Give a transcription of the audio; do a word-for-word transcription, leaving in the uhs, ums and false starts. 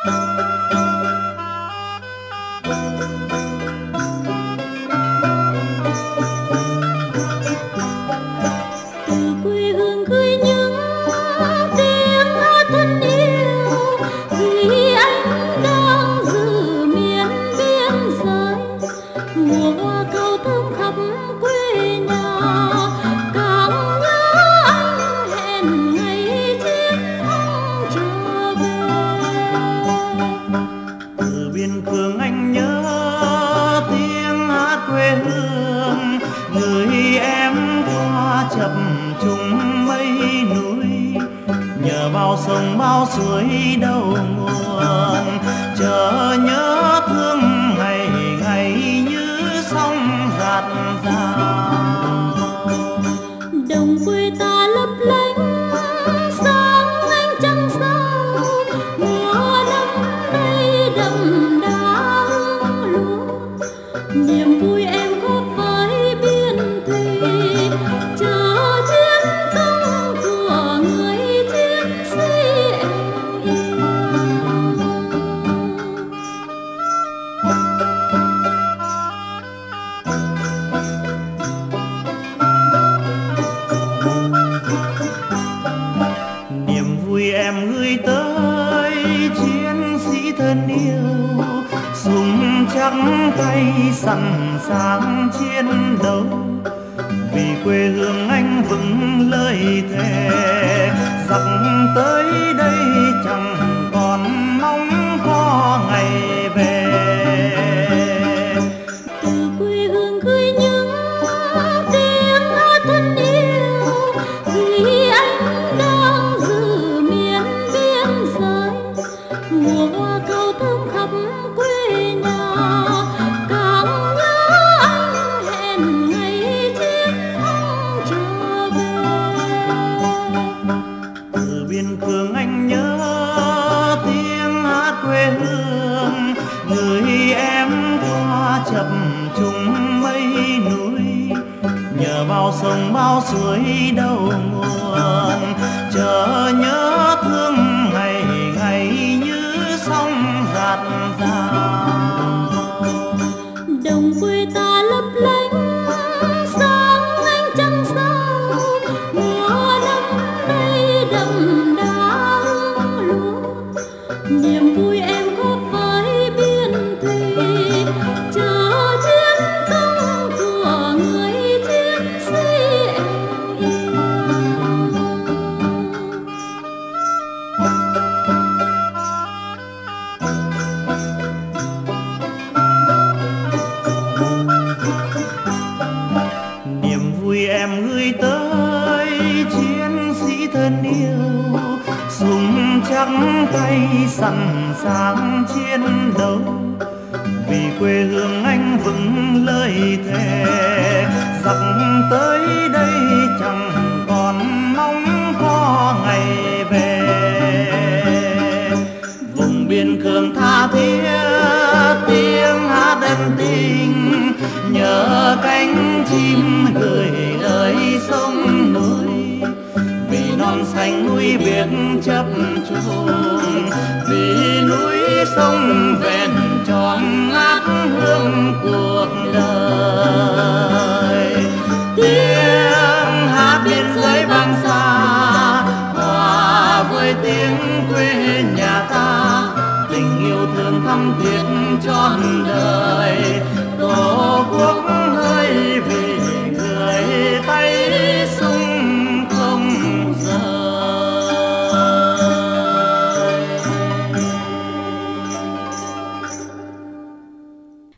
Từ quê hương gửi những tiếng hát thân yêu, vì anh đang giữ miền biên giới. Mùa hoa cau thơm khắp quê nhà, càng nhớ anh hẹn ngày chiến thắng trở về. Từ biên cương anh nhớ tiếng hát quê hương, người em qua chập trùng mây núi. Nhờ bao sông bao suối đầu nguồn, chờ nhớ thương ngày ngày như sóng dạt dào. Đồng quê ta lấp lánh sáng ánh trăng sao, mùa năm nay đậm đà hương lúa. Niềm vui em góp với biên thùy, chờ chiến công của người chiến sĩ em yêu. Niềm vui em gửi tới chiến sĩ thân yêu, súng trắng tay sẵn sàng chiến đấu. Vì quê hương anh vững lời thề, giặc tới đây chẳng còn mong có ngày về. Từ quê hương gửi những tiếng hát thân yêu, vì anh đang giữ miền biên giới. Mùa hoa cau thơm khắp quê nhà, càng nhớ anh hẹn ngày chiến thắng trở về. Từ biên cương anh nhớ tiếng hát quê hương, người em qua chập trùng mây núi. Nhờ bao sông bao suối đầu nguồn, chờ nhớ thương ngày ngày như sóng dạt dào. Đồng quê ta lấp lánh sáng ánh trăng sao, mùa năm nay đậm đà hương lúa. Niềm vui em góp với biên thùy, chờ chiến công của người chiến sĩ em yêu. Niềm vui em gửi tới chiến sĩ thân yêu, súng trắng tay sẵn sàng chiến đấu. Vì quê hương anh vững lời thề, giặc tới đây chẳng còn mong có ngày về. Vùng biên cương tha thiết tiếng hát ân tình, nhớ cánh chim gửi lời sông núi. Vì non xanh núi biển chập trùng, vì núi sông vẹn tròn ngát hương cuộc đời. Tiếng hát biên giới vang xa, hòa với tiếng quê nhà ta. Tình yêu thương thắm thiết trọn đời.